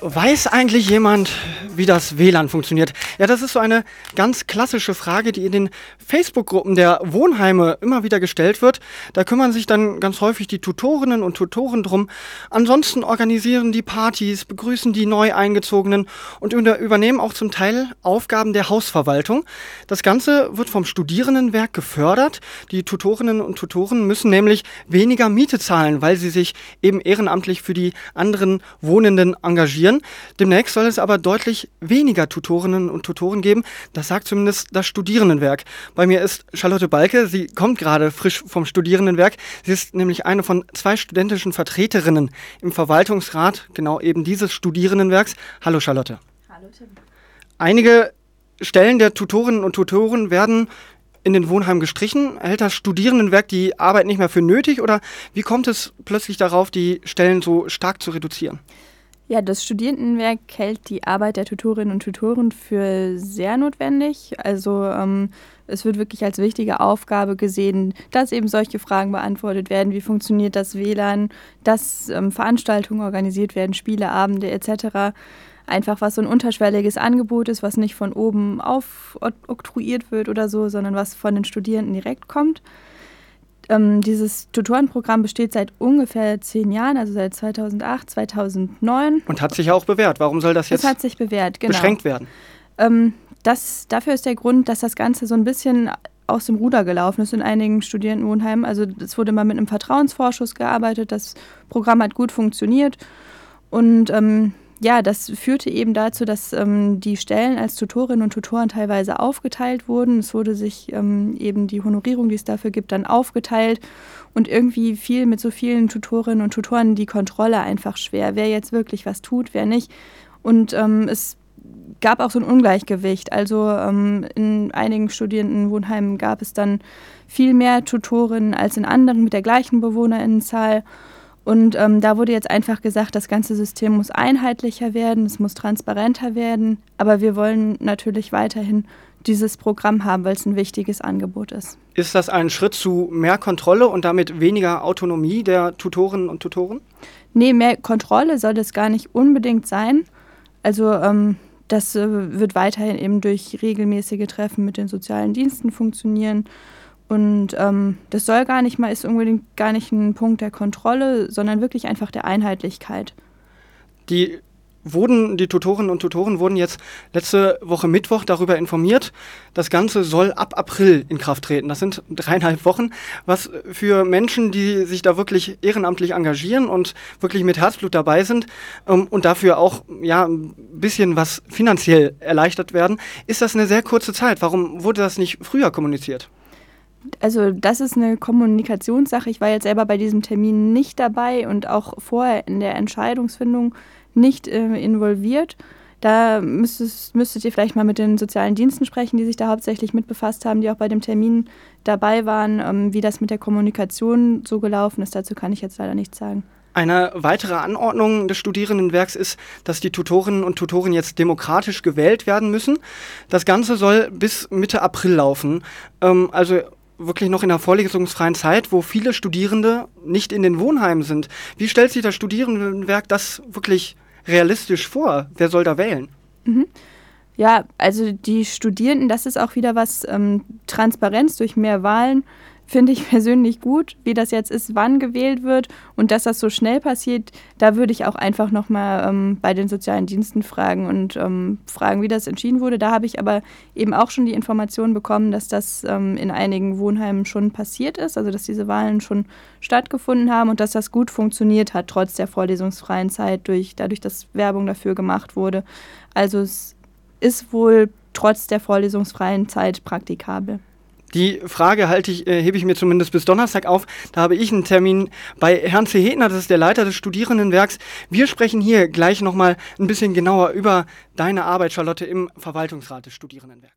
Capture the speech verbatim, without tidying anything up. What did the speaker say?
Weiß eigentlich jemand, wie das W L A N funktioniert? Ja, das ist so eine ganz klassische Frage, die in den Facebook-Gruppen der Wohnheime immer wieder gestellt wird. Da kümmern sich dann ganz häufig die Tutorinnen und Tutoren drum. Ansonsten organisieren die Partys, begrüßen die neu Eingezogenen und übernehmen auch zum Teil Aufgaben der Hausverwaltung. Das Ganze wird vom Studierendenwerk gefördert. Die Tutorinnen und Tutoren müssen nämlich weniger Miete zahlen, weil sie sich eben ehrenamtlich für die anderen Wohnenden engagieren. Demnächst soll es aber deutlich weniger Tutorinnen und Tutoren geben. Das sagt zumindest das Studierendenwerk. Bei mir ist Charlotte Balke. Sie kommt gerade frisch vom Studierendenwerk. Sie ist nämlich eine von zwei studentischen Vertreterinnen im Verwaltungsrat genau eben dieses Studierendenwerks. Hallo Charlotte. Hallo Tim. Einige Stellen der Tutorinnen und Tutoren werden in den Wohnheimen gestrichen. Hält das Studierendenwerk die Arbeit nicht mehr für nötig oder wie kommt es plötzlich darauf, die Stellen so stark zu reduzieren? Ja, das Studierendenwerk hält die Arbeit der Tutorinnen und Tutoren für sehr notwendig. Also ähm, es wird wirklich als wichtige Aufgabe gesehen, dass eben solche Fragen beantwortet werden. Wie funktioniert das W L A N, dass ähm, Veranstaltungen organisiert werden, Spieleabende et cetera. Einfach was so ein unterschwelliges Angebot ist, was nicht von oben aufoktroyiert wird oder so, sondern was von den Studierenden direkt kommt. Ähm, dieses Tutorenprogramm besteht seit ungefähr zehn Jahren, also seit zweitausendacht, zweitausendneun. Und hat sich ja auch bewährt. Warum soll das jetzt Es hat sich bewährt, genau. beschränkt werden? Ähm, das, dafür ist der Grund, dass das Ganze so ein bisschen aus dem Ruder gelaufen ist in einigen Studierendenwohnheimen. Also es wurde mal mit einem Vertrauensvorschuss gearbeitet, das Programm hat gut funktioniert und ähm, ja, das führte eben dazu, dass ähm, die Stellen als Tutorinnen und Tutoren teilweise aufgeteilt wurden. Es wurde sich ähm, eben die Honorierung, die es dafür gibt, dann aufgeteilt. Und irgendwie fiel mit so vielen Tutorinnen und Tutoren die Kontrolle einfach schwer. Wer jetzt wirklich was tut, wer nicht. Und ähm, es gab auch so ein Ungleichgewicht. Also ähm, in einigen Studierendenwohnheimen gab es dann viel mehr Tutorinnen als in anderen mit der gleichen BewohnerInnenzahl. Und ähm, da wurde jetzt einfach gesagt, das ganze System muss einheitlicher werden, es muss transparenter werden. Aber wir wollen natürlich weiterhin dieses Programm haben, weil es ein wichtiges Angebot ist. Ist das ein Schritt zu mehr Kontrolle und damit weniger Autonomie der Tutorinnen und Tutoren? Nee, mehr Kontrolle soll es gar nicht unbedingt sein. Also ähm, das äh, wird weiterhin eben durch regelmäßige Treffen mit den sozialen Diensten funktionieren. Und ähm, das soll gar nicht mal, ist unbedingt gar nicht ein Punkt der Kontrolle, sondern wirklich einfach der Einheitlichkeit. Die wurden, die Tutorinnen und Tutoren wurden jetzt letzte Woche Mittwoch darüber informiert, das Ganze soll ab April in Kraft treten. Das sind dreieinhalb Wochen, was für Menschen, die sich da wirklich ehrenamtlich engagieren und wirklich mit Herzblut dabei sind ähm, und dafür auch ja, ein bisschen was finanziell erleichtert werden, ist das eine sehr kurze Zeit. Warum wurde das nicht früher kommuniziert? Also das ist eine Kommunikationssache. Ich war jetzt selber bei diesem Termin nicht dabei und auch vorher in der Entscheidungsfindung nicht äh, involviert. Da müsstest, müsstet ihr vielleicht mal mit den sozialen Diensten sprechen, die sich da hauptsächlich mit befasst haben, die auch bei dem Termin dabei waren, ähm, wie das mit der Kommunikation so gelaufen ist. Dazu kann ich jetzt leider nichts sagen. Eine weitere Anordnung des Studierendenwerks ist, dass die Tutorinnen und Tutoren jetzt demokratisch gewählt werden müssen. Das Ganze soll bis Mitte April laufen. Ähm, also wirklich noch in der vorlesungsfreien Zeit, wo viele Studierende nicht in den Wohnheimen sind. Wie stellt sich das Studierendenwerk das wirklich realistisch vor? Wer soll da wählen? Mhm. Ja, also die Studierenden, das ist auch wieder was, ähm, Transparenz durch mehr Wahlen, finde ich persönlich gut, wie das jetzt ist, wann gewählt wird und dass das so schnell passiert, da würde ich auch einfach nochmal ähm, bei den sozialen Diensten fragen und ähm, fragen, wie das entschieden wurde. Da habe ich aber eben auch schon die Information bekommen, dass das ähm, in einigen Wohnheimen schon passiert ist, also dass diese Wahlen schon stattgefunden haben und dass das gut funktioniert hat, trotz der vorlesungsfreien Zeit, durch, dadurch, dass Werbung dafür gemacht wurde. Also es ist wohl trotz der vorlesungsfreien Zeit praktikabel. Die Frage halte ich, äh, hebe ich mir zumindest bis Donnerstag auf. Da habe ich einen Termin bei Herrn C. Hedner, das ist der Leiter des Studierendenwerks. Wir sprechen hier gleich nochmal ein bisschen genauer über deine Arbeit, Charlotte, im Verwaltungsrat des Studierendenwerks.